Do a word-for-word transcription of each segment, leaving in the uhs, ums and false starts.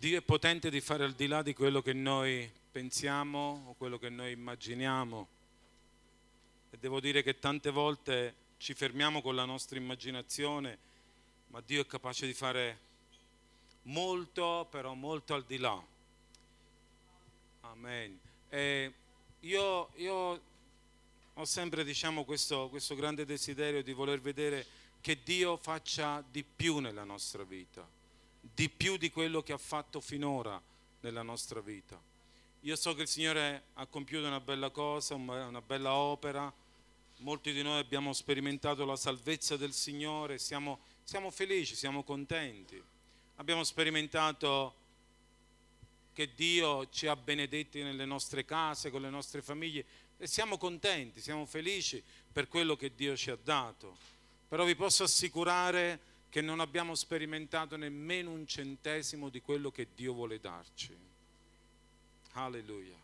Dio è potente di fare al di là di quello che noi pensiamo o quello che noi immaginiamo. E devo dire che tante volte ci fermiamo con la nostra immaginazione, ma Dio è capace di fare molto, però molto al di là. Amen. E io, io ho sempre, diciamo, questo, questo grande desiderio di voler vedere che Dio faccia di più nella nostra vita, di più di quello che ha fatto finora nella nostra vita. Io so che il Signore ha compiuto una bella cosa, una bella opera. Molti di noi abbiamo sperimentato la salvezza del Signore, siamo, siamo felici, siamo contenti. Abbiamo sperimentato che Dio ci ha benedetti nelle nostre case, con le nostre famiglie, e siamo contenti, siamo felici per quello che Dio ci ha dato. Però vi posso assicurare che non abbiamo sperimentato nemmeno un centesimo di quello che Dio vuole darci. Alleluia.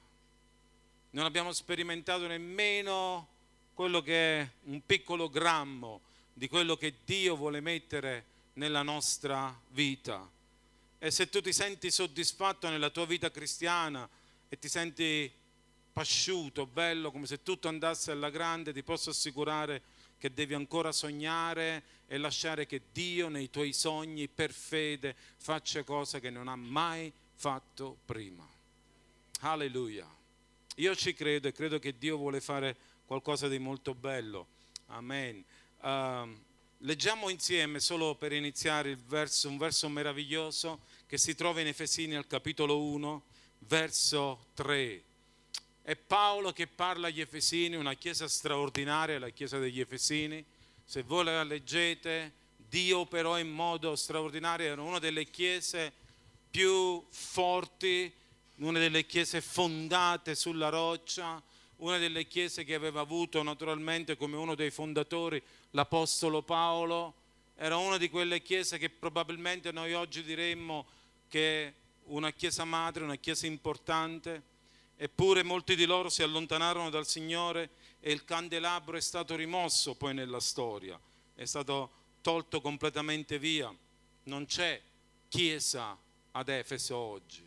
Non abbiamo sperimentato nemmeno quello che è un piccolo grammo di quello che Dio vuole mettere nella nostra vita. E se tu ti senti soddisfatto nella tua vita cristiana e ti senti pasciuto, bello, come se tutto andasse alla grande, ti posso assicurare che devi ancora sognare e lasciare che Dio nei tuoi sogni per fede faccia cose che non ha mai fatto prima. Alleluia. Io ci credo e credo che Dio vuole fare qualcosa di molto bello. Amen. Uh, leggiamo insieme, solo per iniziare, il verso, un verso meraviglioso che si trova in Efesini al capitolo uno, verso tre. È Paolo che parla agli Efesini, una chiesa straordinaria, la chiesa degli Efesini. Se voi la leggete, Dio operò in modo straordinario, era una delle chiese più forti, una delle chiese fondate sulla roccia, una delle chiese che aveva avuto naturalmente come uno dei fondatori l'Apostolo Paolo. Era una di quelle chiese che probabilmente noi oggi diremmo che è una chiesa madre, una chiesa importante. Eppure molti di loro si allontanarono dal Signore e il candelabro è stato rimosso poi nella storia, è stato tolto completamente via. Non c'è chiesa ad Efeso oggi.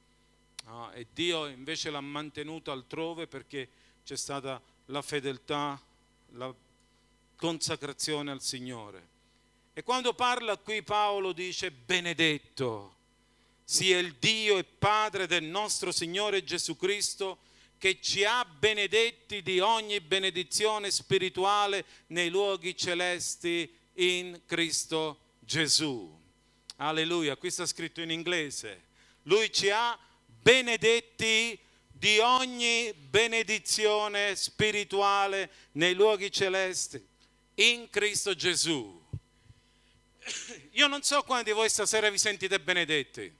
Ah, e Dio invece l'ha mantenuto altrove perché c'è stata la fedeltà, la consacrazione al Signore. E quando parla qui Paolo dice: benedetto sia il Dio e Padre del nostro Signore Gesù Cristo, che ci ha benedetti di ogni benedizione spirituale nei luoghi celesti in Cristo Gesù. Alleluia, qui sta scritto in inglese. Lui ci ha benedetti di ogni benedizione spirituale nei luoghi celesti in Cristo Gesù. Io non so quanti di voi stasera vi sentite benedetti.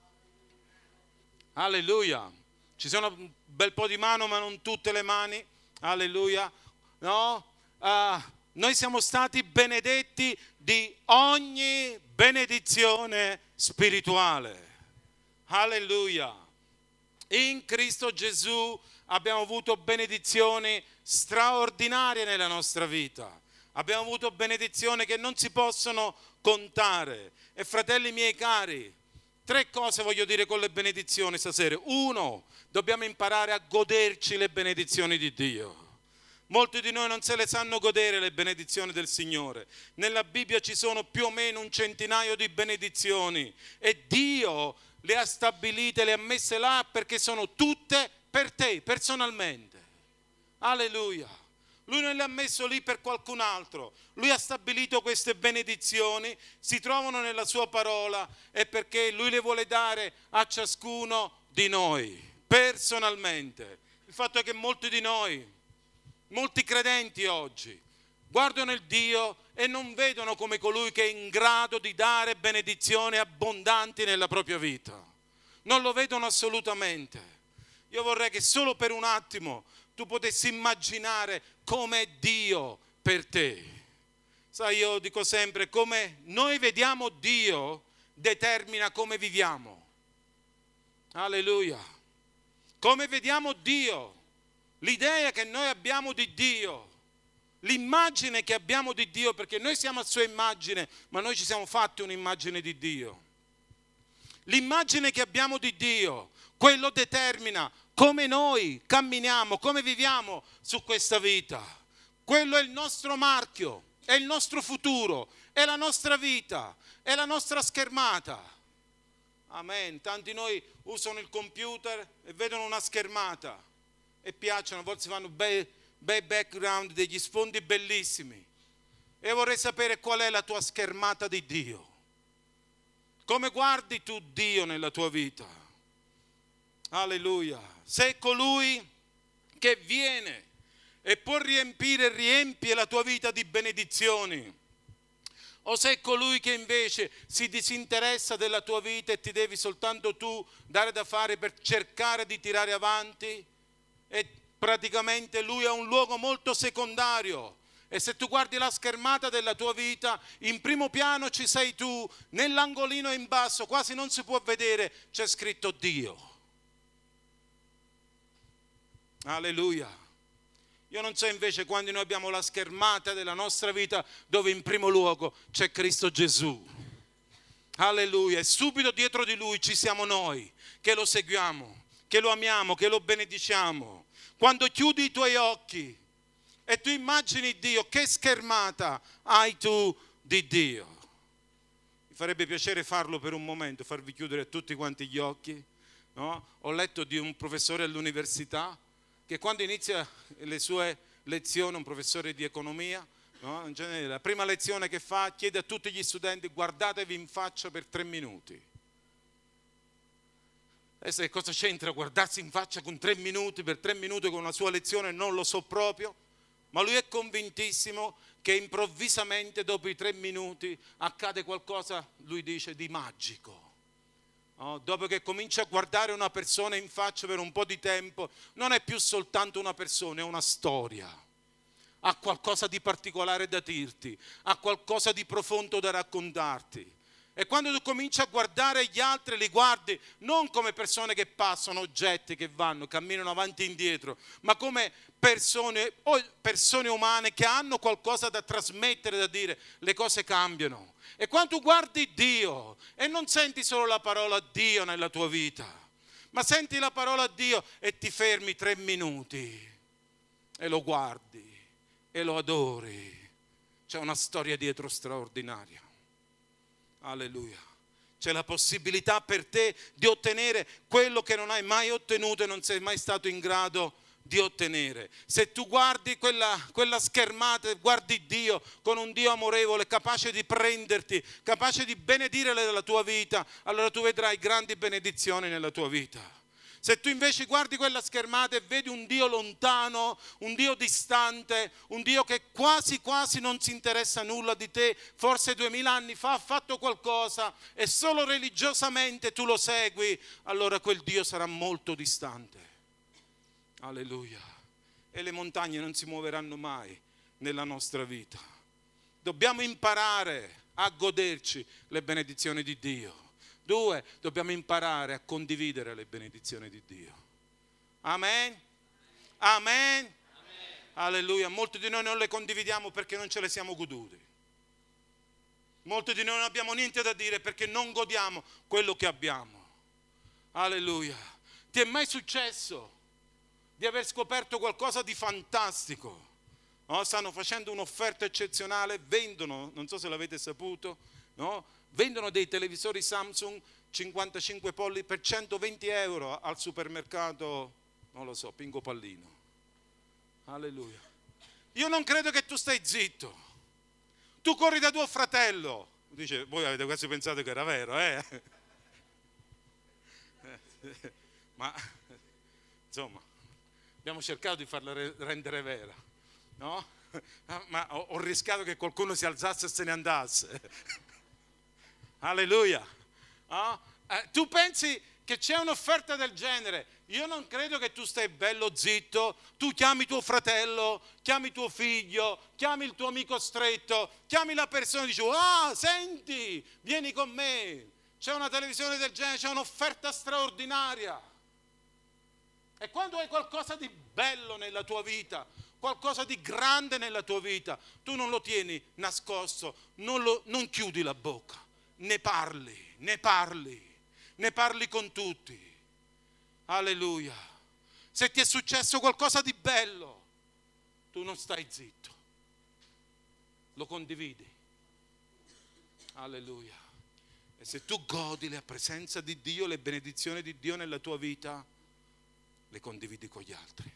Alleluia. Ci sono un bel po' di mano, ma non tutte le mani. Alleluia. No? Uh, noi siamo stati benedetti di ogni benedizione spirituale. Alleluia. In Cristo Gesù abbiamo avuto benedizioni straordinarie nella nostra vita. Abbiamo avuto benedizioni che non si possono contare. E fratelli miei cari, tre cose voglio dire con le benedizioni stasera. Uno, dobbiamo imparare a goderci le benedizioni di Dio. Molti di noi non se le sanno godere le benedizioni del Signore. Nella Bibbia ci sono più o meno un centinaio di benedizioni e Dio le ha stabilite, le ha messe là perché sono tutte per te, personalmente. Alleluia. Lui non le ha messo lì per qualcun altro. Lui ha stabilito queste benedizioni, si trovano nella sua parola e perché Lui le vuole dare a ciascuno di noi, personalmente. Il fatto è che molti di noi, molti credenti oggi, guardano il Dio e non vedono come colui che è in grado di dare benedizioni abbondanti nella propria vita. Non lo vedono assolutamente. Io vorrei che solo per un attimo tu potessi immaginare com'è Dio per te. Sai, io dico sempre, come noi vediamo Dio determina come viviamo. Alleluia. Come vediamo Dio, l'idea che noi abbiamo di Dio, l'immagine che abbiamo di Dio, perché noi siamo a sua immagine, ma noi ci siamo fatti un'immagine di Dio. L'immagine che abbiamo di Dio, quello determina come noi camminiamo, come viviamo su questa vita. Quello è il nostro marchio, è il nostro futuro, è la nostra vita, è la nostra schermata. Amen. Tanti di noi usano il computer e vedono una schermata e piacciono, a volte si fanno bei, bei background, degli sfondi bellissimi. E vorrei sapere qual è la tua schermata di Dio. Come guardi tu Dio nella tua vita? Alleluia. Sei colui che viene e può riempire e riempie la tua vita di benedizioni, o sei colui che invece si disinteressa della tua vita e ti devi soltanto tu dare da fare per cercare di tirare avanti, e praticamente lui è un luogo molto secondario. E se tu guardi la schermata della tua vita, in primo piano ci sei tu, nell'angolino in basso, quasi non si può vedere, c'è scritto Dio. Alleluia. Io non so invece quando noi abbiamo la schermata della nostra vita dove in primo luogo c'è Cristo Gesù. Alleluia. E subito dietro di Lui ci siamo noi che lo seguiamo, che lo amiamo, che lo benediciamo. Quando chiudi i tuoi occhi e tu immagini Dio, che schermata hai tu di Dio? Mi farebbe piacere farlo per un momento, farvi chiudere tutti quanti gli occhi, no? Ho letto di un professore all'università che quando inizia le sue lezioni, un professore di economia, no? In genere, la prima lezione che fa chiede a tutti gli studenti: guardatevi in faccia per tre minuti. Adesso che cosa c'entra guardarsi in faccia con tre minuti, per tre minuti con una sua lezione? Non lo so proprio, ma lui è convintissimo che improvvisamente dopo i tre minuti accade qualcosa, lui dice, di magico. No, dopo che comincia a guardare una persona in faccia per un po' di tempo, non è più soltanto una persona, è una storia. Ha qualcosa di particolare da dirti, ha qualcosa di profondo da raccontarti. E quando tu cominci a guardare gli altri, li guardi non come persone che passano, oggetti che vanno, camminano avanti e indietro, ma come persone, persone umane che hanno qualcosa da trasmettere, da dire. Le cose cambiano. E quando tu guardi Dio e non senti solo la parola Dio nella tua vita, ma senti la parola Dio e ti fermi tre minuti e lo guardi e lo adori, c'è una storia dietro straordinaria. Alleluia. C'è la possibilità per te di ottenere quello che non hai mai ottenuto e non sei mai stato in grado di ottenere. Se tu guardi quella, quella schermata, guardi Dio con un Dio amorevole, capace di prenderti, capace di benedire la tua vita, allora tu vedrai grandi benedizioni nella tua vita. Se tu invece guardi quella schermata e vedi un Dio lontano, un Dio distante, un Dio che quasi quasi non si interessa nulla di te, forse duemila anni fa ha fatto qualcosa e solo religiosamente tu lo segui, allora quel Dio sarà molto distante. Alleluia. E le montagne non si muoveranno mai nella nostra vita. Dobbiamo imparare a goderci le benedizioni di Dio. Due, dobbiamo imparare a condividere le benedizioni di Dio. Amen? Amen? Amen. Alleluia. Molti di noi non le condividiamo perché non ce le siamo godute. Molti di noi non abbiamo niente da dire perché non godiamo quello che abbiamo. Alleluia. Ti è mai successo di aver scoperto qualcosa di fantastico? No? Stanno facendo un'offerta eccezionale, vendono, non so se l'avete saputo, no? Vendono dei televisori Samsung cinquantacinque pollici per centoventi euro al supermercato, non lo so, Pingo Pallino. Alleluia. Io non credo che tu stai zitto. Tu corri da tuo fratello. Dice, voi avete quasi pensato che era vero, eh? Ma, insomma, abbiamo cercato di farla rendere vera, no? Ma ho, ho rischiato che qualcuno si alzasse e se ne andasse. Alleluia. Oh? Eh, tu pensi che c'è un'offerta del genere? Io non credo che tu stai bello zitto, tu chiami tuo fratello, chiami tuo figlio, chiami il tuo amico stretto, chiami la persona e dici: ah, senti, vieni con me, c'è una televisione del genere, c'è un'offerta straordinaria. E quando hai qualcosa di bello nella tua vita, qualcosa di grande nella tua vita, tu non lo tieni nascosto, non, lo, non chiudi la bocca. Ne parli, ne parli, ne parli con tutti. Alleluia. Se ti è successo qualcosa di bello, tu non stai zitto, lo condividi. Alleluia. E se tu godi la presenza di Dio, le benedizioni di Dio nella tua vita, le condividi con gli altri.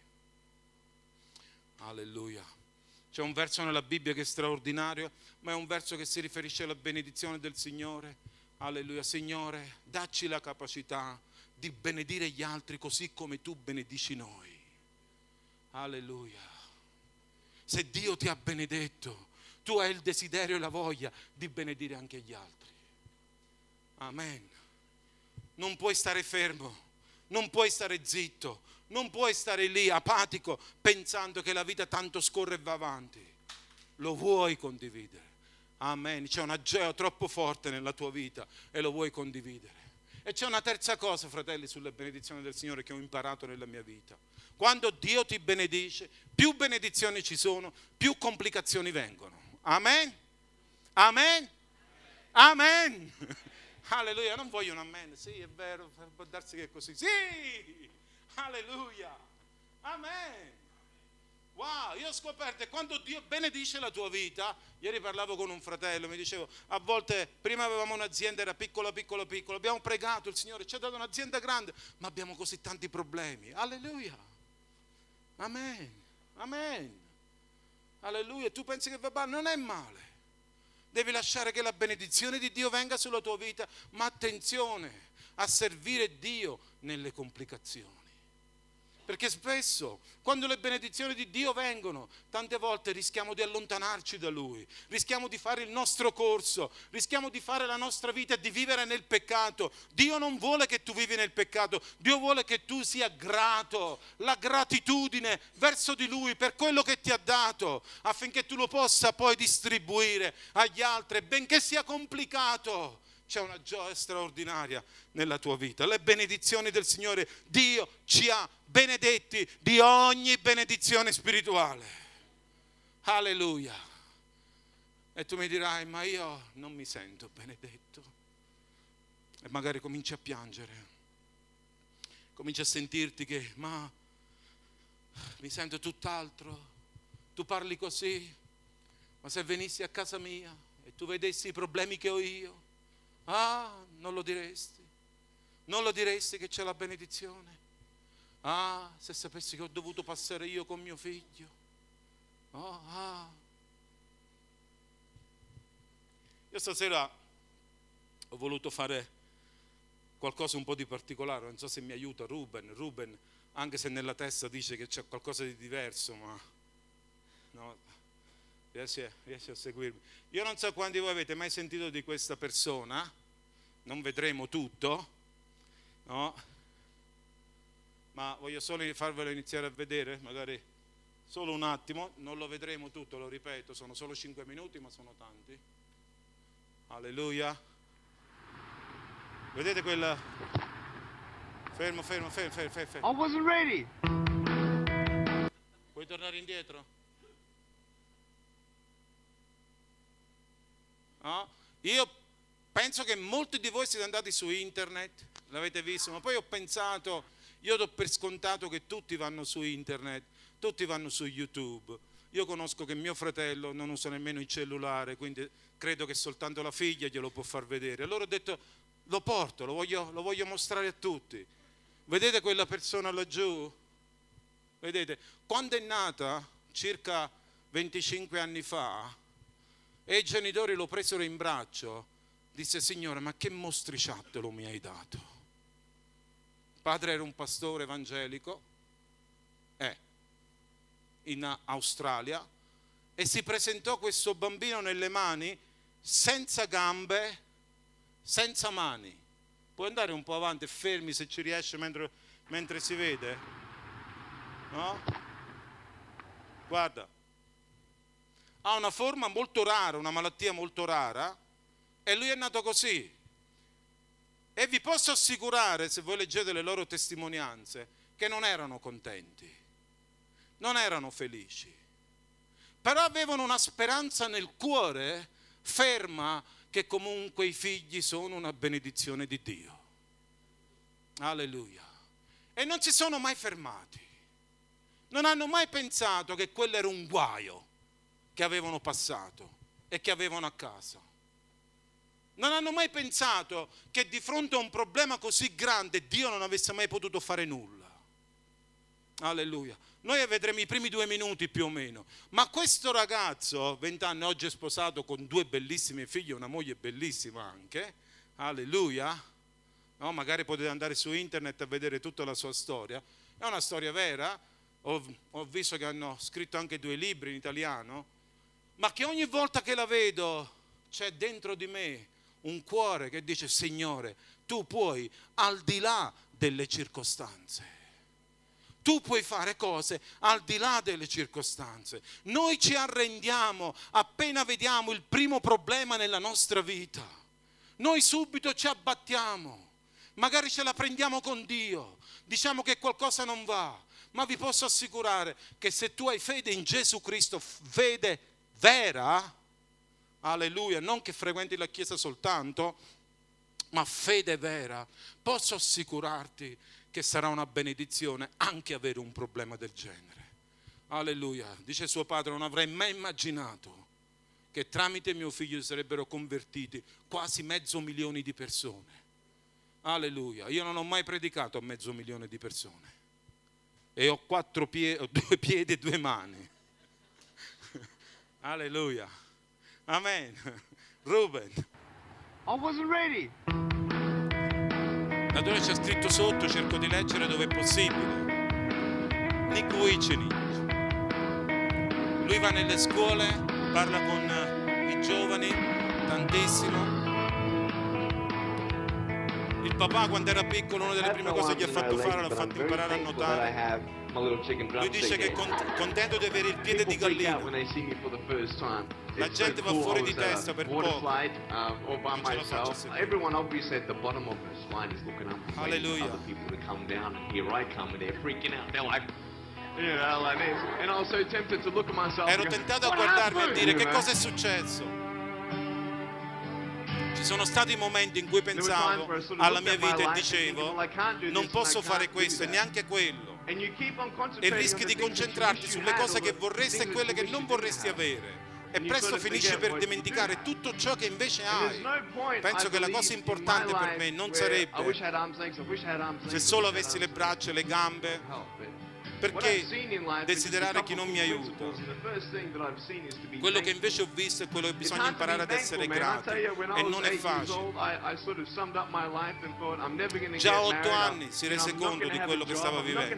Alleluia. C'è un verso nella Bibbia che è straordinario, ma è un verso che si riferisce alla benedizione del Signore. Alleluia. Signore, dacci la capacità di benedire gli altri così come tu benedici noi. Alleluia. Se Dio ti ha benedetto, tu hai il desiderio e la voglia di benedire anche gli altri. Amen. Non puoi stare fermo, non puoi stare zitto, non puoi stare lì apatico pensando che la vita tanto scorre e va avanti. Lo vuoi condividere. Amen. C'è una gioia troppo forte nella tua vita e lo vuoi condividere. E c'è una terza cosa, fratelli, sulle benedizioni del Signore che ho imparato nella mia vita. Quando Dio ti benedice, più benedizioni ci sono, più complicazioni vengono. Amen. Amen. Amen. Alleluia. Non voglio un amen. Sì, è vero, può darsi che è così. Sì. Alleluia. Amen. Wow, io ho scoperto che quando Dio benedice la tua vita, ieri parlavo con un fratello, mi dicevo, a volte prima avevamo un'azienda, era piccola, piccola, piccola, abbiamo pregato, il Signore ci ha dato un'azienda grande, ma abbiamo così tanti problemi. Alleluia. Amen. Amen. Alleluia. Tu pensi che va bene? Non è male. Devi lasciare che la benedizione di Dio venga sulla tua vita, ma attenzione a servire Dio nelle complicazioni. Perché spesso, quando le benedizioni di Dio vengono, tante volte rischiamo di allontanarci da Lui, rischiamo di fare il nostro corso, rischiamo di fare la nostra vita e di vivere nel peccato. Dio non vuole che tu vivi nel peccato, Dio vuole che tu sia grato, la gratitudine verso di Lui per quello che ti ha dato, affinché tu lo possa poi distribuire agli altri, benché sia complicato. C'è una gioia straordinaria nella tua vita. Le benedizioni del Signore, Dio ci ha benedetti di ogni benedizione spirituale. Alleluia. E tu mi dirai, ma io non mi sento benedetto. E magari cominci a piangere. Cominci a sentirti che, ma mi sento tutt'altro. Tu parli così, ma se venissi a casa mia e tu vedessi i problemi che ho io, ah, non lo diresti, non lo diresti che c'è la benedizione. Ah, se sapessi che ho dovuto passare io con mio figlio. Oh, ah. Io stasera ho voluto fare qualcosa un po' di particolare, non so se mi aiuta Ruben, Ruben, anche se nella testa dice che c'è qualcosa di diverso, ma no, riesci a, riesci a seguirmi. Io non so quanti di voi avete mai sentito di questa persona, non vedremo tutto, no? Ma voglio solo farvelo iniziare a vedere, magari solo un attimo, non lo vedremo tutto, lo ripeto, sono solo cinque minuti, ma sono tanti. Alleluia. Vedete quella? Fermo, fermo, fermo, fermo, fermo. I wasn't ready. Vuoi tornare indietro? No? Io penso che molti di voi siete andati su internet, l'avete visto, ma poi ho pensato, io do per scontato che tutti vanno su internet, tutti vanno su YouTube. Io conosco che mio fratello non usa nemmeno il cellulare, quindi credo che soltanto la figlia glielo può far vedere. Allora ho detto, lo porto, lo voglio, lo voglio mostrare a tutti. Vedete quella persona laggiù? Vedete? Quando è nata, circa venticinque anni fa, e i genitori lo presero in braccio, disse, Signore, ma che mostriciattolo mi hai dato? Il padre era un pastore evangelico, è in Australia, e si presentò questo bambino nelle mani, senza gambe, senza mani. Puoi andare un po' avanti, fermi se ci riesce mentre, mentre si vede? No? Guarda. Ha una forma molto rara, una malattia molto rara, e lui è nato così. E vi posso assicurare, se voi leggete le loro testimonianze, che non erano contenti, non erano felici, però avevano una speranza nel cuore ferma che comunque i figli sono una benedizione di Dio. Alleluia. E non si sono mai fermati. Non hanno mai pensato che quello era un guaio che avevano passato e che avevano a casa. Non hanno mai pensato che di fronte a un problema così grande Dio non avesse mai potuto fare nulla. Alleluia. Noi vedremo i primi due minuti più o meno. Ma questo ragazzo, vent'anni, oggi è sposato con due bellissime figlie, una moglie bellissima anche. Alleluia. No, magari potete andare su internet a vedere tutta la sua storia. È una storia vera. Ho, ho visto che hanno scritto anche due libri in italiano. Ma che ogni volta che la vedo c'è dentro di me un cuore che dice: Signore, tu puoi al di là delle circostanze. Tu puoi fare cose al di là delle circostanze. Noi ci arrendiamo appena vediamo il primo problema nella nostra vita. Noi subito ci abbattiamo. Magari ce la prendiamo con Dio. Diciamo che qualcosa non va. Ma vi posso assicurare che se tu hai fede in Gesù Cristo, fede vera, alleluia, non che frequenti la chiesa soltanto, ma fede vera, posso assicurarti che sarà una benedizione anche avere un problema del genere. Alleluia. Dice suo padre: non avrei mai immaginato che tramite mio figlio sarebbero convertiti quasi mezzo milione di persone. Alleluia. Io non ho mai predicato a mezzo milione di persone e ho quattro piedi, ho due piedi e due mani. Alleluia. Amen. Ruben. I wasn't ready. Dove c'è scritto sotto, cerco di leggere dove è possibile. Nick Wicini. Lui va nelle scuole, parla con i giovani tantissimo. Il papà, quando era piccolo, una delle prime cose che gli ha fatto fare l'ha fatto imparare a nuotare. Lui dice che è contento di avere il piede di gallina. La gente va fuori di testa per poco. Alleluia. Ero tentato a guardarmi e a dire: che cosa è successo? Ci sono stati momenti in cui pensavo alla mia vita e dicevo: non posso fare questo e neanche quello. E rischi di concentrarti sulle cose che vorresti e quelle che non vorresti avere. E presto finisci per dimenticare tutto ciò che invece hai. Penso che la cosa importante per me non sarebbe se solo avessi le braccia e le gambe, perché desiderare chi non mi aiuta. Quello che invece ho visto è quello che bisogna imparare ad essere grati, e non è facile. Già a otto anni si rese conto di quello che stava vivendo.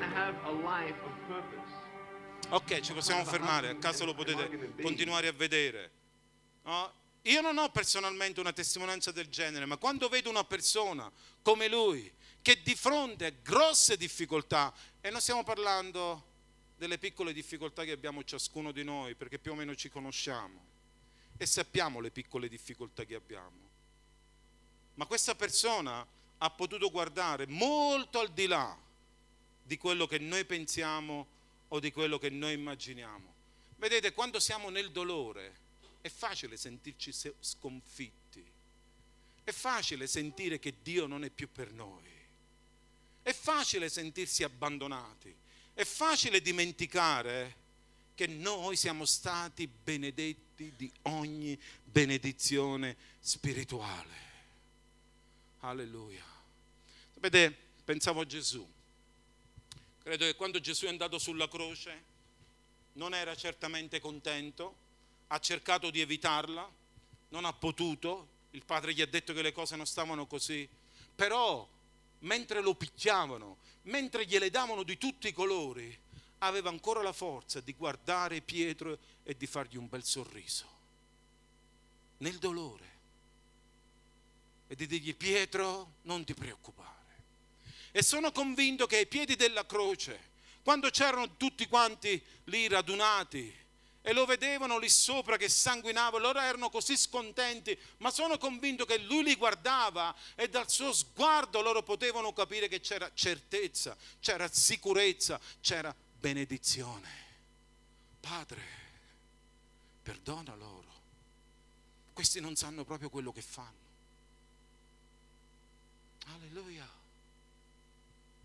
Ok, ci possiamo fermare, a caso lo potete continuare a vedere. No? Io non ho personalmente una testimonianza del genere, ma quando vedo una persona come lui, che di fronte a grosse difficoltà, e non stiamo parlando delle piccole difficoltà che abbiamo ciascuno di noi, perché più o meno ci conosciamo e sappiamo le piccole difficoltà che abbiamo, ma questa persona ha potuto guardare molto al di là di quello che noi pensiamo o di quello che noi immaginiamo. Vedete, quando siamo nel dolore è facile sentirci sconfitti, è facile sentire che Dio non è più per noi, è facile sentirsi abbandonati, è facile dimenticare che noi siamo stati benedetti di ogni benedizione spirituale. Alleluia. Sapete, pensavo a Gesù. Credo che quando Gesù è andato sulla croce non era certamente contento, ha cercato di evitarla, non ha potuto, il Padre gli ha detto che le cose non stavano così, però mentre lo picchiavano, mentre gliele davano di tutti i colori, aveva ancora la forza di guardare Pietro e di fargli un bel sorriso, nel dolore, e di dirgli: Pietro, non ti preoccupare. E sono convinto che ai piedi della croce, quando c'erano tutti quanti lì radunati e lo vedevano lì sopra che sanguinava, loro erano così scontenti, ma sono convinto che lui li guardava e dal suo sguardo loro potevano capire che c'era certezza, c'era sicurezza, c'era benedizione. Padre, perdona loro, questi non sanno proprio quello che fanno. Alleluia.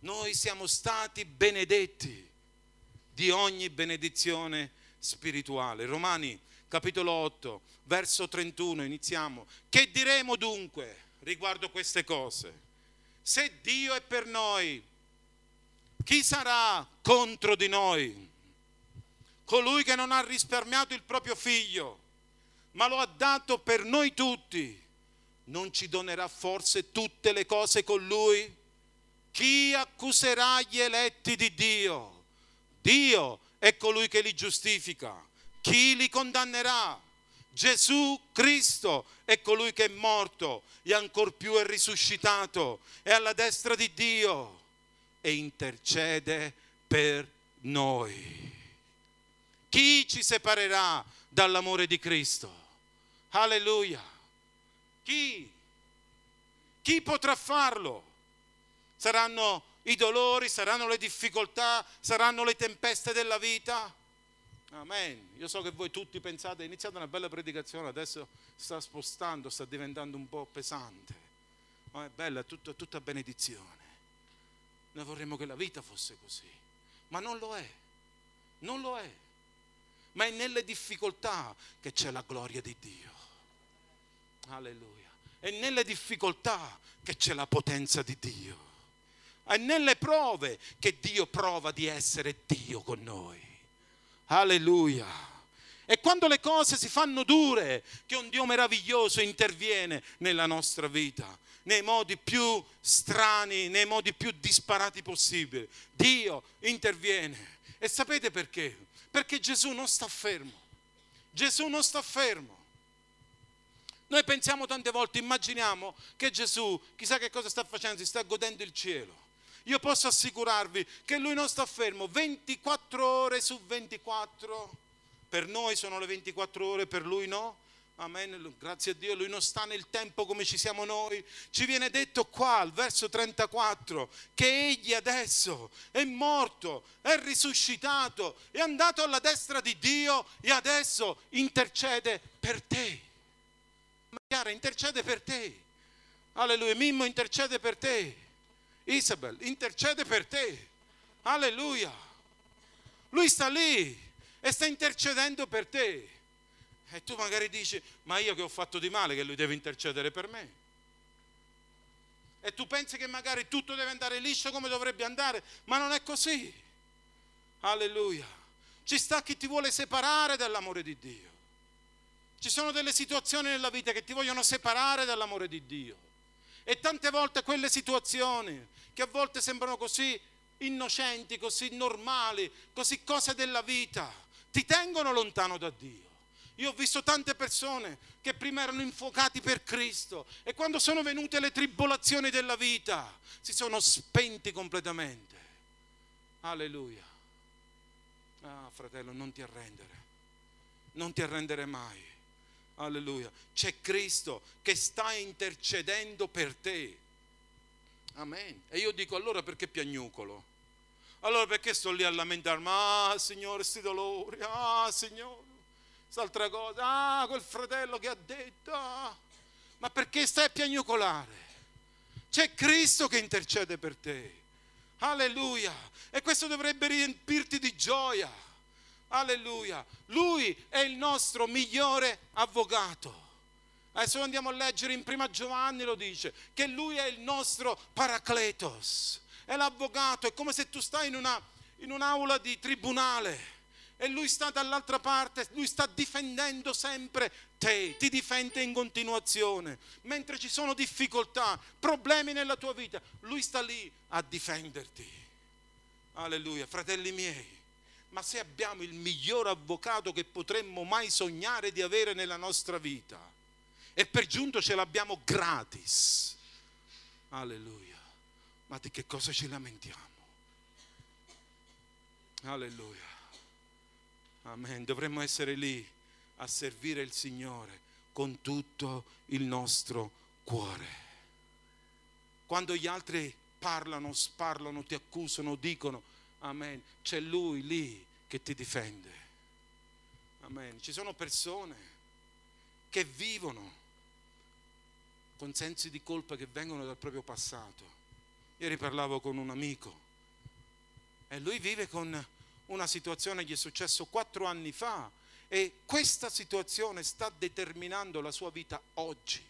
Noi siamo stati benedetti di ogni benedizione spirituale. Romani capitolo otto, verso trentuno, iniziamo. Che diremo dunque riguardo queste cose? Se Dio è per noi, chi sarà contro di noi? Colui che non ha risparmiato il proprio figlio, ma lo ha dato per noi tutti, non ci donerà forse tutte le cose con lui? Chi accuserà gli eletti di Dio? Dio è colui che li giustifica. Chi li condannerà? Gesù Cristo è colui che è morto e ancor più è risuscitato, è alla destra di Dio e intercede per noi. Chi ci separerà dall'amore di Cristo? Alleluia. Chi? Chi potrà farlo? Saranno i dolori, saranno le difficoltà, saranno le tempeste della vita? Amen. Io so che voi tutti pensate, è iniziata una bella predicazione, adesso sta spostando, sta diventando un po' pesante. Ma è bella, è tutta, tutta benedizione. Noi vorremmo che la vita fosse così, ma non lo è. Non lo è. Ma è nelle difficoltà che c'è la gloria di Dio. Alleluia. È nelle difficoltà che c'è la potenza di Dio. È nelle prove che Dio prova di essere Dio con noi. Alleluia. E quando le cose si fanno dure, che un Dio meraviglioso interviene nella nostra vita, nei modi più strani, nei modi più disparati possibili. Dio interviene. E sapete perché? Perché Gesù non sta fermo. Gesù non sta fermo. Noi pensiamo tante volte, immaginiamo che Gesù, chissà che cosa sta facendo, si sta godendo il cielo. Io posso assicurarvi che Lui non sta fermo ventiquattro ore su ventiquattro. Per noi sono le ventiquattro ore, per Lui no. Amen, grazie a Dio, Lui non sta nel tempo come ci siamo noi. Ci viene detto qua al verso trentaquattro che Egli adesso è morto, è risuscitato, è andato alla destra di Dio e adesso intercede per te. Chiara, intercede per te. Alleluia. Mimmo intercede per te. Isabel intercede per te. Alleluia. Lui sta lì e sta intercedendo per te. E tu magari dici, ma io che ho fatto di male che lui deve intercedere per me? E tu pensi che magari tutto deve andare liscio come dovrebbe andare, ma non è così. Alleluia. Ci sta chi ti vuole separare dall'amore di Dio. Ci sono delle situazioni nella vita che ti vogliono separare dall'amore di Dio. E tante volte quelle situazioni, che a volte sembrano così innocenti, così normali, così cose della vita, ti tengono lontano da Dio. Io ho visto tante persone che prima erano infuocati per Cristo e quando sono venute le tribolazioni della vita si sono spenti completamente. Alleluia. Ah, fratello, non ti arrendere. Non ti arrendere mai. Alleluia. C'è Cristo che sta intercedendo per te. Amen. E io dico, allora perché piagnucolo? Allora perché sto lì a lamentarmi? Ah, Signore, sti dolori. Ah, Signore, quest'altra cosa. Ah, quel fratello che ha detto. Ah. Ma perché stai a piagnucolare? C'è Cristo che intercede per te. Alleluia. E questo dovrebbe riempirti di gioia. Alleluia. Lui è il nostro migliore avvocato. Adesso andiamo a leggere in prima Giovanni, lo dice, che Lui è il nostro Paracletos. È l'avvocato, è come se tu stai in una, in un'aula di tribunale e Lui sta dall'altra parte, Lui sta difendendo sempre te, ti difende in continuazione. Mentre ci sono difficoltà, problemi nella tua vita, Lui sta lì a difenderti. Alleluia. Fratelli miei, ma se abbiamo il miglior avvocato che potremmo mai sognare di avere nella nostra vita e per giunto ce l'abbiamo gratis, alleluia, ma di che cosa ci lamentiamo? Alleluia, amen. Dovremmo essere lì a servire il Signore con tutto il nostro cuore. Quando gli altri parlano, sparlano, ti accusano, dicono, amen, c'è Lui lì che ti difende. Amen. Ci sono persone che vivono con sensi di colpa che vengono dal proprio passato. Ieri parlavo con un amico e lui vive con una situazione, gli è successo quattro anni fa, e questa situazione sta determinando la sua vita oggi.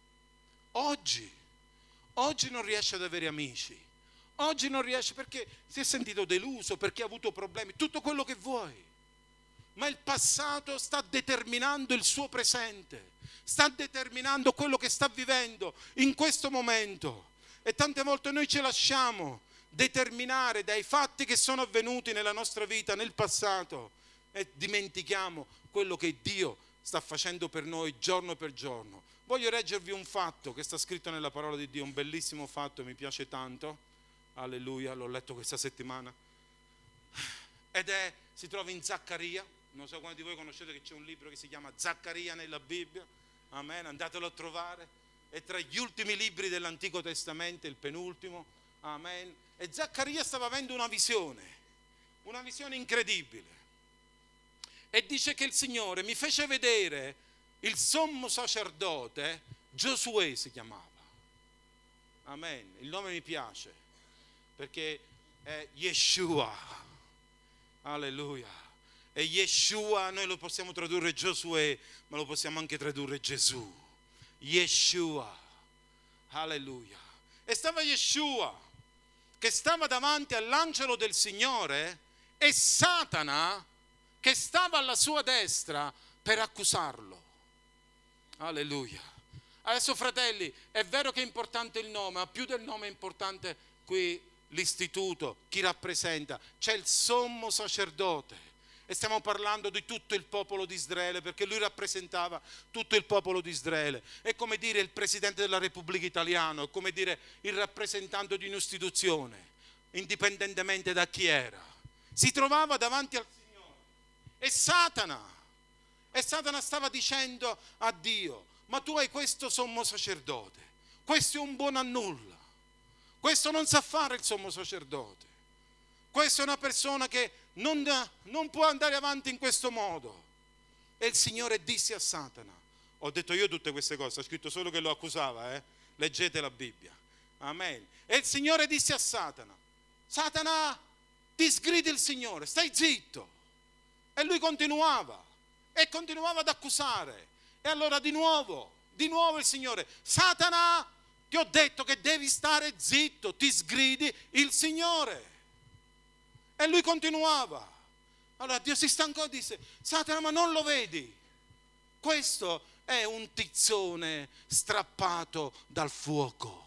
Oggi. Oggi non riesce ad avere amici. Oggi non riesce perché si è sentito deluso, perché ha avuto problemi, tutto quello che vuoi. Ma il passato sta determinando il suo presente, sta determinando quello che sta vivendo in questo momento. E tante volte noi ci lasciamo determinare dai fatti che sono avvenuti nella nostra vita nel passato e dimentichiamo quello che Dio sta facendo per noi giorno per giorno. Voglio leggervi un fatto che sta scritto nella parola di Dio, un bellissimo fatto, mi piace tanto. Alleluia, l'ho letto questa settimana. Ed è, si trova in Zaccaria. Non so quanti di voi conoscete che c'è un libro che si chiama Zaccaria nella Bibbia. Amen, andatelo a trovare. È tra gli ultimi libri dell'Antico Testamento, il penultimo. Amen. E Zaccaria stava avendo una visione, una visione incredibile. E dice che il Signore mi fece vedere il sommo sacerdote, Giosuè si chiamava. Amen. Il nome mi piace perché è Yeshua. Alleluia. E Yeshua noi lo possiamo tradurre Giosuè, ma lo possiamo anche tradurre Gesù. Yeshua. Alleluia. E stava Yeshua che stava davanti all'angelo del Signore e Satana che stava alla sua destra per accusarlo. Alleluia. Adesso, fratelli, è vero che è importante il nome, ma più del nome è importante qui l'istituto, chi rappresenta. C'è il sommo sacerdote e stiamo parlando di tutto il popolo di Israele, perché lui rappresentava tutto il popolo di Israele. È come dire il presidente della Repubblica Italiana, è come dire il rappresentante di un'istituzione, indipendentemente da chi era. Si trovava davanti al Signore e Satana E Satana stava dicendo a Dio: ma tu hai questo sommo sacerdote, questo è un buono a nulla, questo non sa fare il sommo sacerdote, questa è una persona che non, non può andare avanti in questo modo. E il Signore disse a Satana, ho detto io tutte queste cose, ha scritto solo che lo accusava, eh? Leggete la Bibbia. Amen. E il Signore disse a Satana: Satana, ti sgrida il Signore, stai zitto. E lui continuava e continuava ad accusare. E allora di nuovo, di nuovo il Signore: Satana, ti ho detto che devi stare zitto, ti sgridi il Signore. E lui continuava. Allora Dio si stancò e disse: Satana, ma non lo vedi? Questo è un tizzone strappato dal fuoco.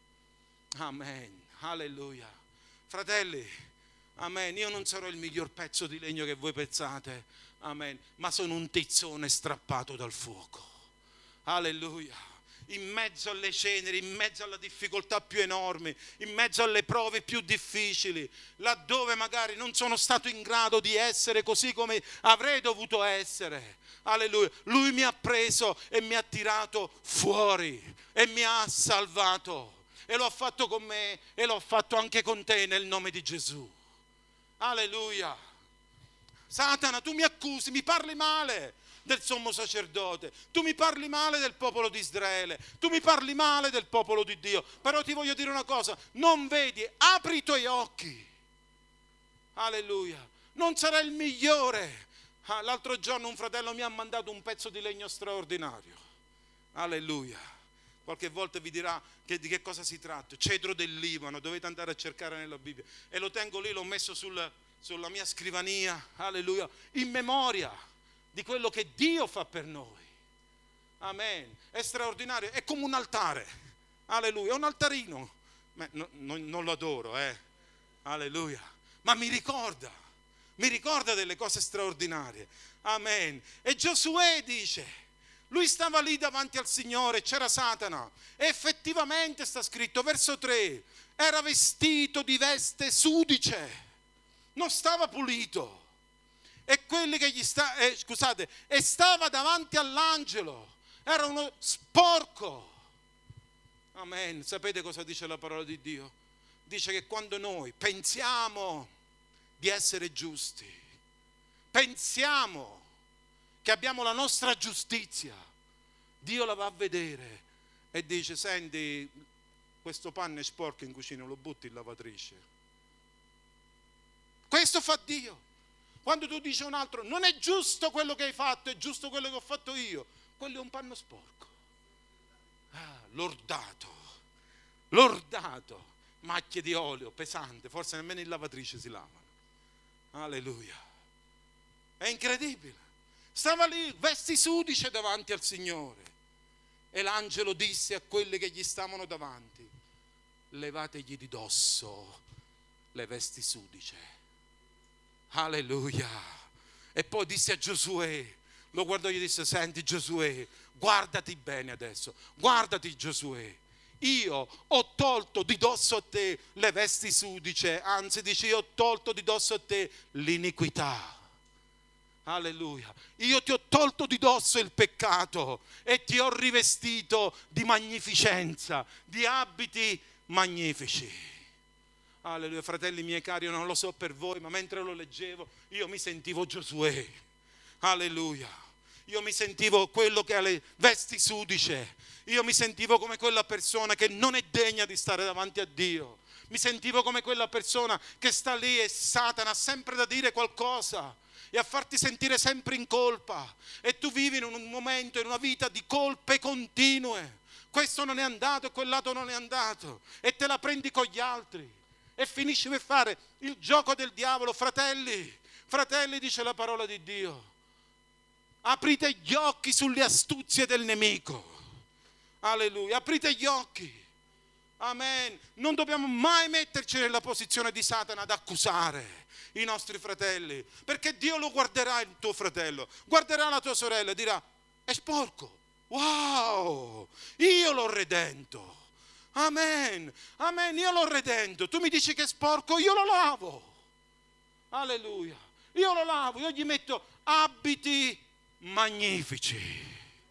Amen, alleluia. Fratelli, amen, io non sarò il miglior pezzo di legno che voi pensate, amen, ma sono un tizzone strappato dal fuoco. Alleluia. In mezzo alle ceneri, in mezzo alla difficoltà più enormi, in mezzo alle prove più difficili, laddove magari non sono stato in grado di essere così come avrei dovuto essere, alleluia, lui mi ha preso e mi ha tirato fuori e mi ha salvato, e lo ha fatto con me e lo ha fatto anche con te nel nome di Gesù. Alleluia. Satana, tu mi accusi, mi parli male del sommo sacerdote, tu mi parli male del popolo di Israele, tu mi parli male del popolo di Dio, però ti voglio dire una cosa: non vedi, apri i tuoi occhi. Alleluia. Non sarà il migliore. Ah, l'altro giorno un fratello mi ha mandato un pezzo di legno straordinario. Alleluia. Qualche volta vi dirà che, di che cosa si tratta. Cedro del Libano, dovete andare a cercare nella Bibbia. E lo tengo lì, l'ho messo sul, sulla mia scrivania, alleluia, in memoria di quello che Dio fa per noi. Amen. È straordinario, è come un altare. Alleluia, è un altarino. Beh, no, no, non lo adoro, eh. Alleluia. Ma mi ricorda, mi ricorda delle cose straordinarie. Amen. E Giosuè dice, lui stava lì davanti al Signore, c'era Satana, e effettivamente sta scritto, verso tre, era vestito di veste sudice, non stava pulito. E quelli che gli sta, eh, scusate, e stava davanti all'angelo, era uno sporco. Amen. Sapete cosa dice la parola di Dio? Dice che quando noi pensiamo di essere giusti, pensiamo che abbiamo la nostra giustizia, Dio la va a vedere e dice: senti, questo panno è sporco in cucina, lo butti in lavatrice. Questo fa Dio. Quando tu dici a un altro non è giusto quello che hai fatto, è giusto quello che ho fatto io, quello è un panno sporco. Ah, lordato, lordato, macchie di olio pesante, forse nemmeno in lavatrice si lavano. Alleluia. È incredibile. Stava lì, vesti sudice davanti al Signore, e l'angelo disse a quelli che gli stavano davanti: levategli di dosso le vesti sudice. Alleluia. E poi disse a Giosuè, lo guardò e gli disse: senti Giosuè, guardati bene adesso, guardati Giosuè, io ho tolto di dosso a te le vesti sudice, anzi dice io ho tolto di dosso a te l'iniquità. Alleluia. Io ti ho tolto di dosso il peccato e ti ho rivestito di magnificenza, di abiti magnifici. Alleluia. Fratelli miei cari, io non lo so per voi, ma mentre lo leggevo io mi sentivo Giosuè. Alleluia. Io mi sentivo quello che ha le vesti sudice. Io mi sentivo come quella persona che non è degna di stare davanti a Dio. Mi sentivo come quella persona che sta lì e Satana ha sempre da dire qualcosa e a farti sentire sempre in colpa, e tu vivi in un momento, in una vita di colpe continue. Questo non è andato e quel lato non è andato, e te la prendi con gli altri e finisci per fare il gioco del diavolo. Fratelli, fratelli, dice la parola di Dio, aprite gli occhi sulle astuzie del nemico. Alleluia, aprite gli occhi. Amen. Non dobbiamo mai metterci nella posizione di Satana ad accusare i nostri fratelli, perché Dio lo guarderà, il tuo fratello, guarderà la tua sorella e dirà: è sporco, wow, io l'ho redento. Amen, amen, io l'ho redento. Tu mi dici che è sporco, io lo lavo. Alleluia, io lo lavo, io gli metto abiti magnifici.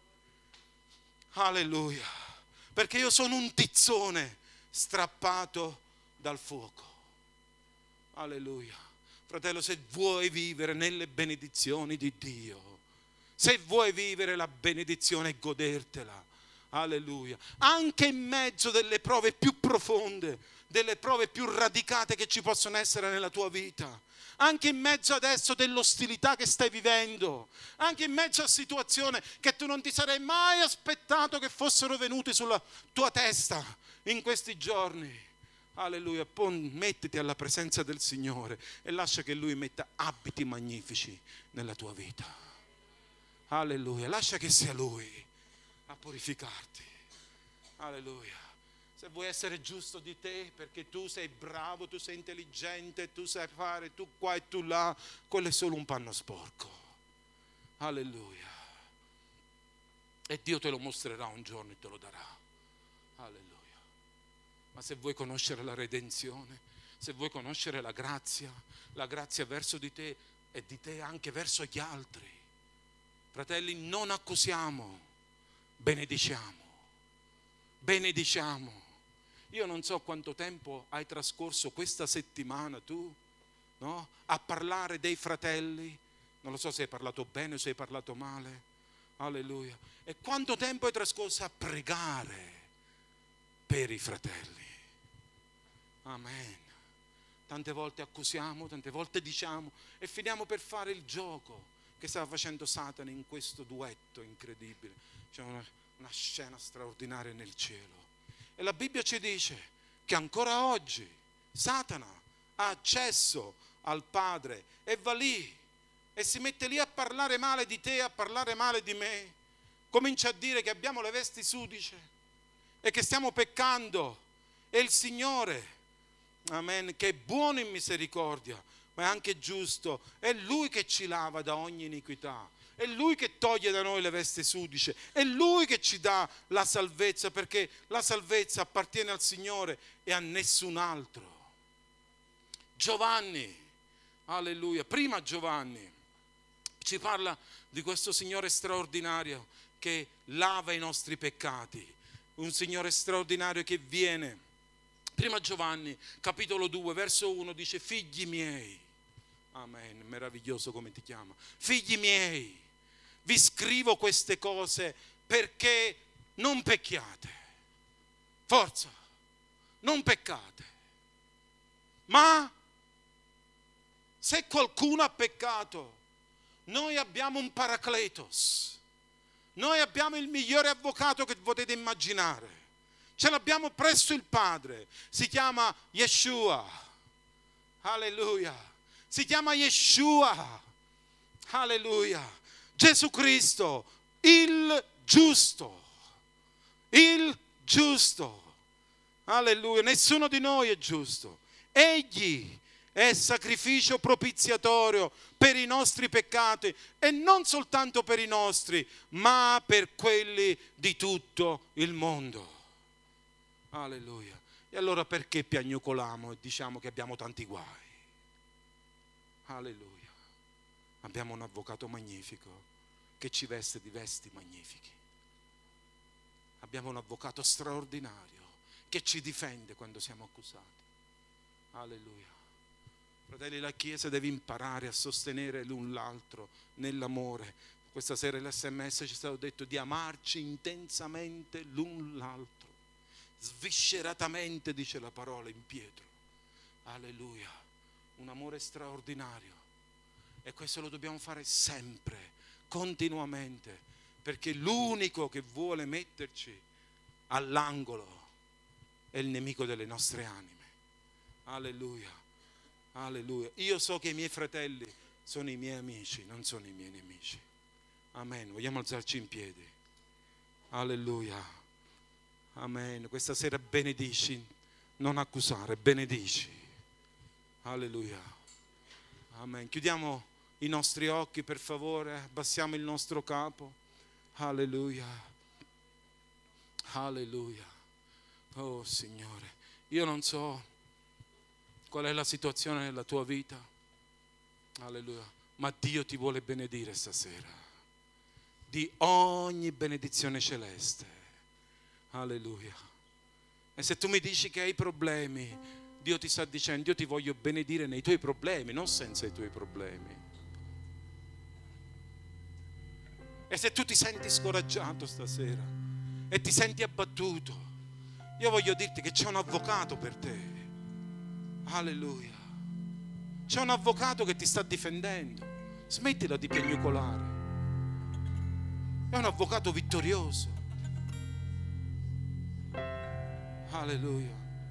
Alleluia, perché io sono un tizzone strappato dal fuoco. Alleluia. Fratello, se vuoi vivere nelle benedizioni di Dio, se vuoi vivere la benedizione e godertela, alleluia, anche in mezzo delle prove più profonde, delle prove più radicate che ci possono essere nella tua vita, anche in mezzo adesso dell'ostilità che stai vivendo, anche in mezzo a situazioni che tu non ti sarei mai aspettato che fossero venute sulla tua testa in questi giorni, alleluia, pon, mettiti alla presenza del Signore e lascia che Lui metta abiti magnifici nella tua vita. Alleluia, lascia che sia Lui a purificarti. Alleluia. Se vuoi essere giusto di te perché tu sei bravo, tu sei intelligente, tu sai fare, tu qua e tu là, quello è solo un panno sporco. Alleluia. E Dio te lo mostrerà un giorno e te lo darà. Alleluia. Ma se vuoi conoscere la redenzione, se vuoi conoscere la grazia, la grazia verso di te e di te anche verso gli altri, fratelli, non accusiamo, benediciamo, benediciamo. Io non so quanto tempo hai trascorso questa settimana tu, no? A parlare dei fratelli. Non lo so se hai parlato bene o se hai parlato male. Alleluia. E quanto tempo hai trascorso a pregare per i fratelli. Amen. Tante volte accusiamo, tante volte diciamo e finiamo per fare il gioco che stava facendo Satana in questo duetto incredibile. C'è una, una scena straordinaria nel cielo. E la Bibbia ci dice che ancora oggi Satana ha accesso al Padre e va lì e si mette lì a parlare male di te, a parlare male di me. Comincia a dire che abbiamo le vesti sudice e che stiamo peccando. E il Signore, amen, che è buono in misericordia, ma è anche giusto, è Lui che ci lava da ogni iniquità. È Lui che toglie da noi le vesti sudice, è Lui che ci dà la salvezza, perché la salvezza appartiene al Signore e a nessun altro. Giovanni, alleluia, prima Giovanni ci parla di questo Signore straordinario che lava i nostri peccati, un Signore straordinario che viene. Prima Giovanni, capitolo due, verso uno dice: figli miei, amen, meraviglioso come ti chiama, figli miei, vi scrivo queste cose perché non pecchiate. Forza, non peccate. Ma se qualcuno ha peccato, noi abbiamo un Paracletos, noi abbiamo il migliore avvocato che potete immaginare, ce l'abbiamo presso il Padre, si chiama Yeshua, alleluia, si chiama Yeshua, alleluia, Gesù Cristo, il giusto, il giusto, alleluia, nessuno di noi è giusto, egli è sacrificio propiziatorio per i nostri peccati e non soltanto per i nostri, ma per quelli di tutto il mondo. Alleluia. E allora perché piagnucoliamo e diciamo che abbiamo tanti guai? Alleluia. Abbiamo un avvocato magnifico che ci veste di vesti magnifichi. Abbiamo un avvocato straordinario che ci difende quando siamo accusati. Alleluia. Fratelli, la Chiesa deve imparare a sostenere l'un l'altro nell'amore. Questa sera l'S M S ci è stato detto di amarci intensamente l'un l'altro, svisceratamente, dice la parola in Pietro. Alleluia, un amore straordinario. E questo lo dobbiamo fare sempre, continuamente, perché l'unico che vuole metterci all'angolo è il nemico delle nostre anime. Alleluia. Alleluia. Io so che i miei fratelli sono i miei amici, non sono i miei nemici. Amen. Vogliamo alzarci in piedi. Alleluia. Amen. Questa sera benedici, non accusare, benedici. Alleluia. Amen. Chiudiamo i nostri occhi, per favore, abbassiamo il nostro capo. Alleluia. Alleluia. Oh Signore, io non so qual è la situazione nella tua vita, alleluia, ma Dio ti vuole benedire stasera di ogni benedizione celeste, alleluia. E se tu mi dici che hai problemi, Dio ti sta dicendo: io ti voglio benedire nei tuoi problemi, non senza i tuoi problemi. E se tu ti senti scoraggiato stasera e ti senti abbattuto, io voglio dirti che c'è un avvocato per te. Alleluia. C'è un avvocato che ti sta difendendo. Smettila di piagnucolare. È un avvocato vittorioso. Alleluia.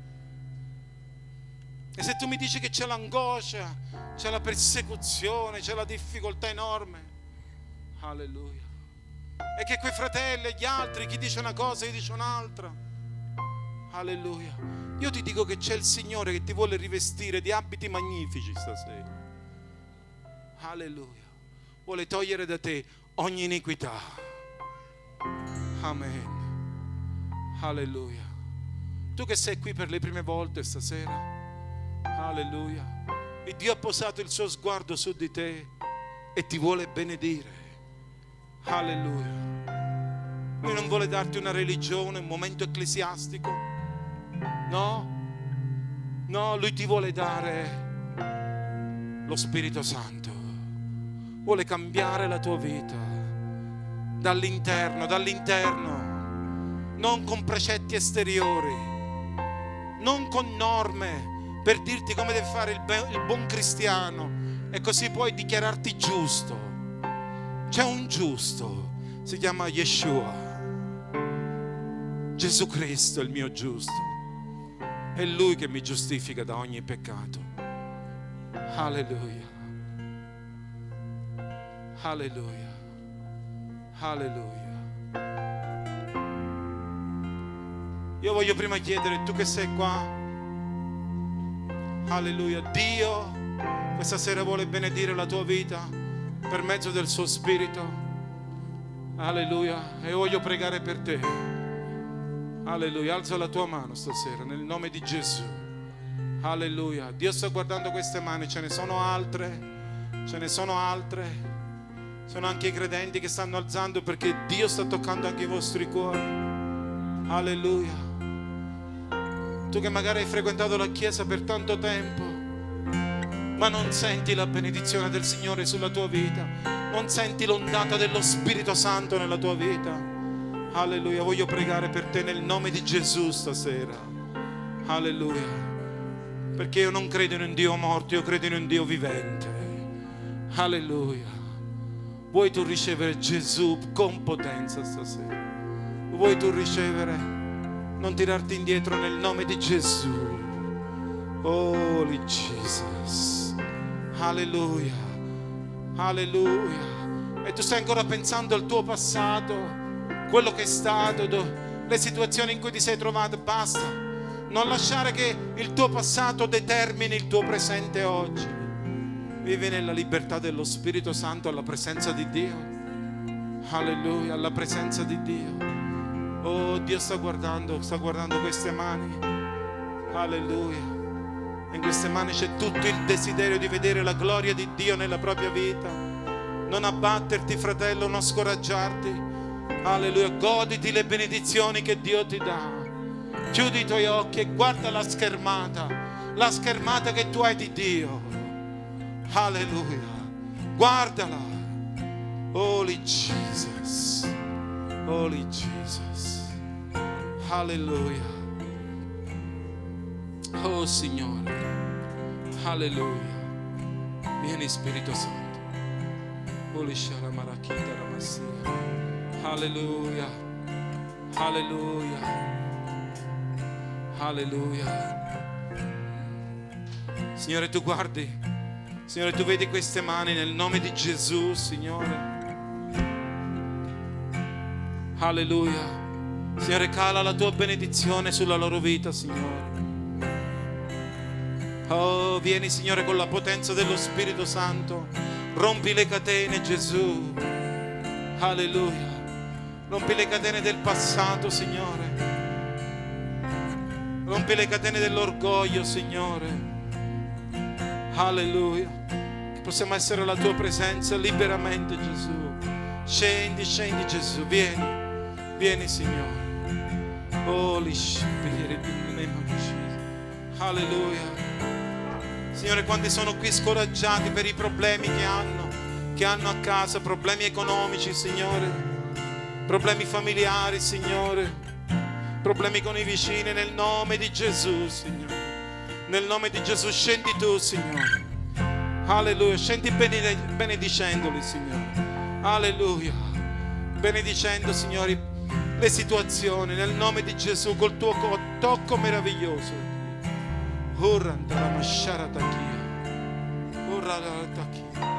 E se tu mi dici che c'è l'angoscia, c'è la persecuzione, c'è la difficoltà enorme, alleluia, e che quei fratelli e gli altri, chi dice una cosa e dice un'altra, alleluia, io ti dico che c'è il Signore che ti vuole rivestire di abiti magnifici stasera. Alleluia. Vuole togliere da te ogni iniquità. Amen. Alleluia. Tu che sei qui per le prime volte stasera, alleluia, e Dio ha posato il suo sguardo su di te e ti vuole benedire. Alleluia. Lui non vuole darti una religione, un momento ecclesiastico. No, no, Lui ti vuole dare lo Spirito Santo, vuole cambiare la tua vita dall'interno, dall'interno, non con precetti esteriori, non con norme per dirti come devi fare il, be- il buon cristiano e così puoi dichiararti giusto. C'è un giusto, si chiama Yeshua, Gesù Cristo è il mio giusto. È Lui che mi giustifica da ogni peccato. Alleluia. Alleluia. Alleluia. Io voglio prima chiedere, tu che sei qua, alleluia, Dio questa sera vuole benedire la tua vita per mezzo del suo Spirito. Alleluia. E voglio pregare per te. Alleluia, alza la tua mano stasera nel nome di Gesù. Alleluia. Dio sta guardando queste mani, ce ne sono altre, ce ne sono altre. Sono anche i credenti che stanno alzando perché Dio sta toccando anche i vostri cuori. Alleluia. Tu che magari hai frequentato la chiesa per tanto tempo, ma non senti la benedizione del Signore sulla tua vita, non senti l'ondata dello Spirito Santo nella tua vita. Alleluia, voglio pregare per te nel nome di Gesù stasera. Alleluia. Perché io non credo in un Dio morto, io credo in un Dio vivente. Alleluia. Vuoi tu ricevere Gesù con potenza stasera? Vuoi tu ricevere? Non tirarti indietro nel nome di Gesù. Holy Jesus. Alleluia. Alleluia. E tu stai ancora pensando al tuo passato, quello che è stato, le situazioni in cui ti sei trovato. Basta. Non lasciare che il tuo passato determini il tuo presente oggi. Vivi nella libertà dello Spirito Santo, alla presenza di Dio. Alleluia, alla presenza di Dio. Oh, Dio sta guardando, sta guardando queste mani. Alleluia. In queste mani c'è tutto il desiderio di vedere la gloria di Dio nella propria vita. Non abbatterti, fratello, non scoraggiarti. Alleluia, goditi le benedizioni che Dio ti dà. Chiudi i tuoi occhi e guarda la schermata, la schermata che tu hai di Dio. Alleluia. Guardala. Holy Jesus. Holy Jesus. Alleluia. Oh Signore. Alleluia. Vieni Spirito Santo. Holy Shalamarachita Ramassia. Alleluia. Alleluia. Alleluia. Signore, tu guardi, Signore, tu vedi queste mani nel nome di Gesù, Signore. Alleluia. Signore, cala la tua benedizione sulla loro vita, Signore. Oh, vieni, Signore, con la potenza dello Spirito Santo. Rompi le catene, Gesù. Alleluia. Rompi le catene del passato, Signore. Rompi le catene dell'orgoglio, Signore. Alleluia. Che possiamo essere alla tua presenza liberamente, Gesù. Scendi, scendi, Gesù. Vieni, vieni, Signore. Holy Spirit, in the name of Jesus. Alleluia. Signore, quanti sono qui scoraggiati per i problemi che hanno, che hanno a casa, problemi economici, Signore. Problemi familiari, Signore. Problemi con i vicini, nel nome di Gesù, Signore. Nel nome di Gesù scendi tu, Signore. Alleluia. Scendi benedicendoli, Signore. Alleluia. Benedicendo, Signore, le situazioni nel nome di Gesù col tuo tocco meraviglioso. Urranta la masciara tachia. Urra la tachia.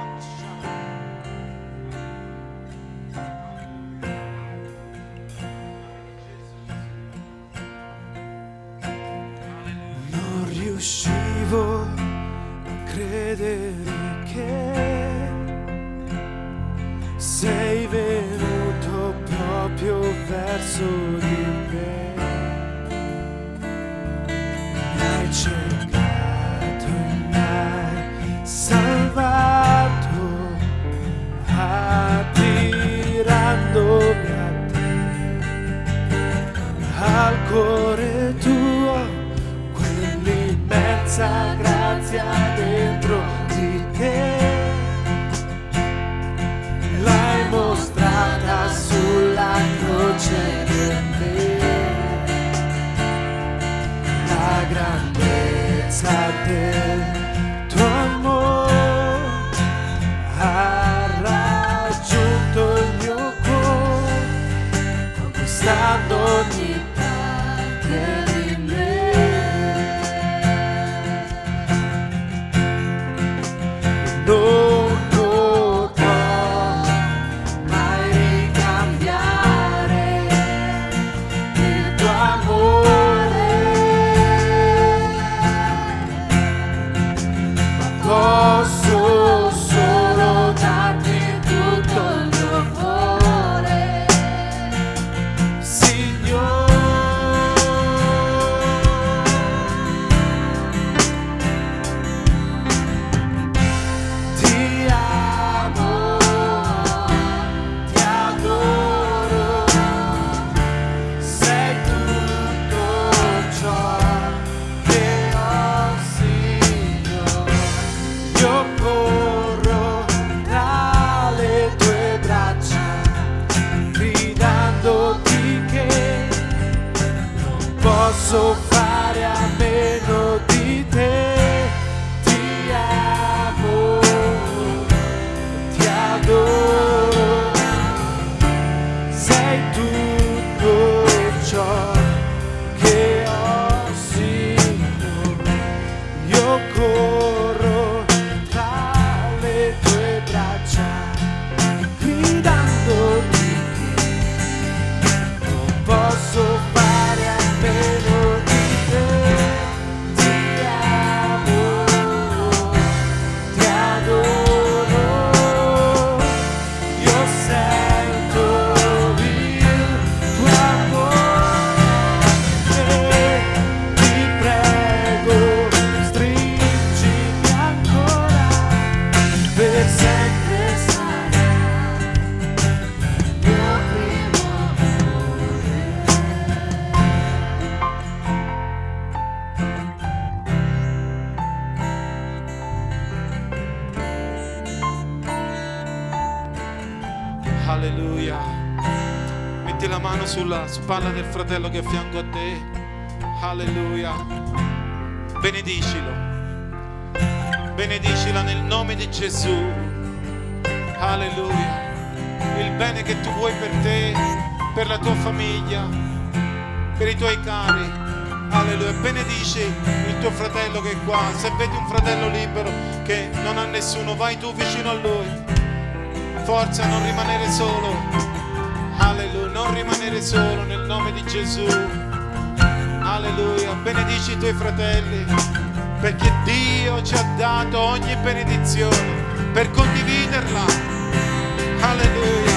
Riuscivo a credere che sei venuto proprio verso di me. Mi hai cercato e mi hai salvato, attirandomi a te, al cuore tuo. Immensa grazia dentro di te, l'hai mostrata sulla croce per me, la grandezza del tuo amore ha raggiunto il mio cuore, conquistando ogni parte di me. Non potrò mai ricambiare il tuo amore, ma posso solo darti tutto il mio cuore, Signore. Posso fare a me io corro tra le tue braccia, gridandoti non posso fare a meno di te. Ti amo, ti adoro, io sento il tuo amore, ti prego, stringimi ancora, per sempre sarà il mio primo Alleluia. Metti la mano sulla spalla del fratello che è a fianco a te. Alleluia. Benedicilo. Benedicila nel nome di Gesù. Alleluia. Il bene che tu vuoi per te, per la tua famiglia, per i tuoi cari. Alleluia. Benedici il tuo fratello che è qua. Se vedi un fratello libero che non ha nessuno, vai tu vicino a lui. Forza, non rimanere solo. Alleluia, non rimanere solo nel nome di Gesù. Alleluia, benedici i tuoi fratelli, perché Dio ci ha dato ogni benedizione per condividerla. Alleluia.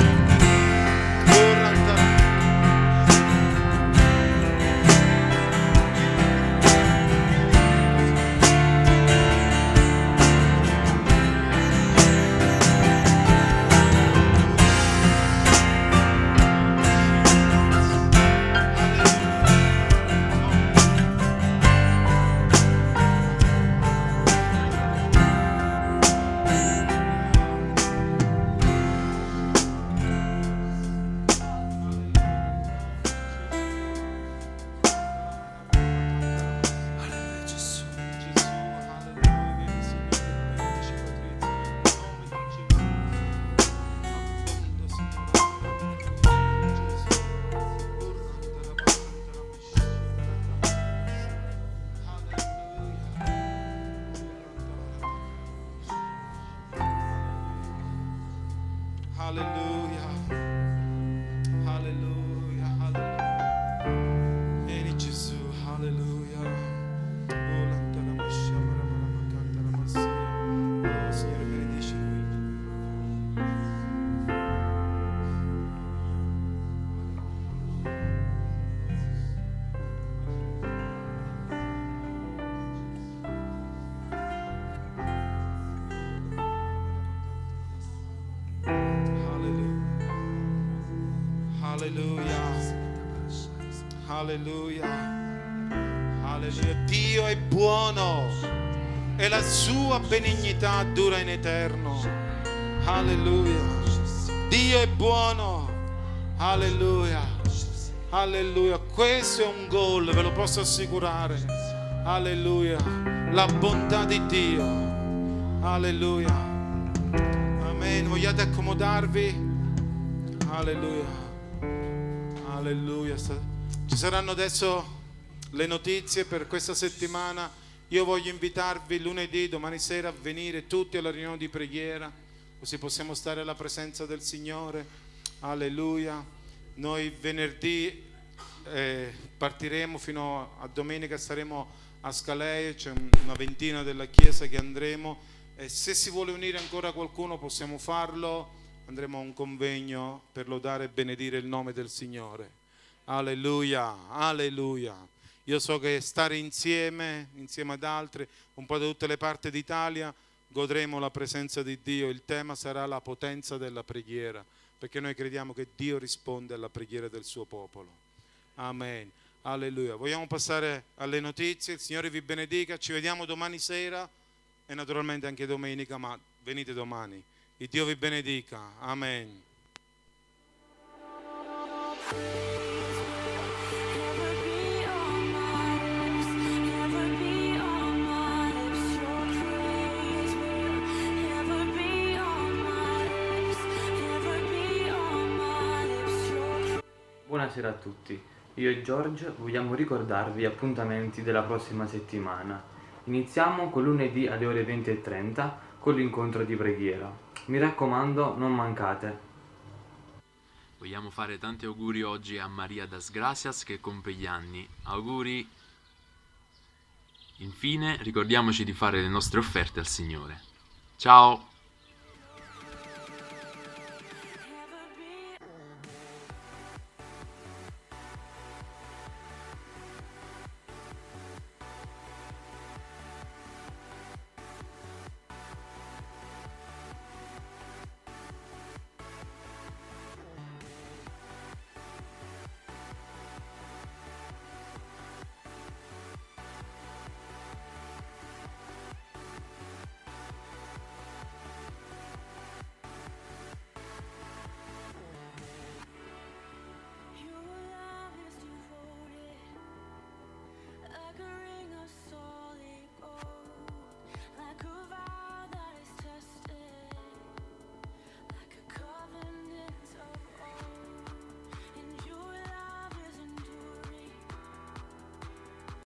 Alleluia, alleluia, alleluia. Vieni Gesù, alleluia. Oh, lanta la masciamara, ma canta la massia. Oh, Signore, benedici lui. Alleluia, alleluia, alleluia. Dio è buono e la sua benignità dura in eterno. Alleluia. Dio è buono. Alleluia. Alleluia. Questo è un gol, ve lo posso assicurare. Alleluia. La bontà di Dio. Alleluia. Amen. Vogliate accomodarvi? Alleluia. Alleluia. Ci saranno adesso le notizie per questa settimana. Io voglio invitarvi lunedì, domani sera, a venire tutti alla riunione di preghiera, così possiamo stare alla presenza del Signore. Alleluia. Noi venerdì eh, partiremo fino a domenica, staremo a Scalea, c'è una ventina della chiesa che andremo, e se si vuole unire ancora qualcuno possiamo farlo. Andremo a un convegno per lodare e benedire il nome del Signore. Alleluia, alleluia. Io so che stare insieme, insieme ad altri, un po' da tutte le parti d'Italia, godremo la presenza di Dio. Il tema sarà la potenza della preghiera, perché noi crediamo che Dio risponde alla preghiera del suo popolo. Amen. Alleluia. Vogliamo passare alle notizie. Il Signore vi benedica. Ci vediamo domani sera e naturalmente anche domenica, ma venite domani. Il Dio vi benedica. Amen. Buonasera a tutti, io e George vogliamo ricordarvi gli appuntamenti della prossima settimana. Iniziamo con lunedì alle ore venti e trenta con l'incontro di preghiera. Mi raccomando, non mancate. Vogliamo fare tanti auguri oggi a Maria das Gracias che compie gli anni. Auguri! Infine, ricordiamoci di fare le nostre offerte al Signore. Ciao!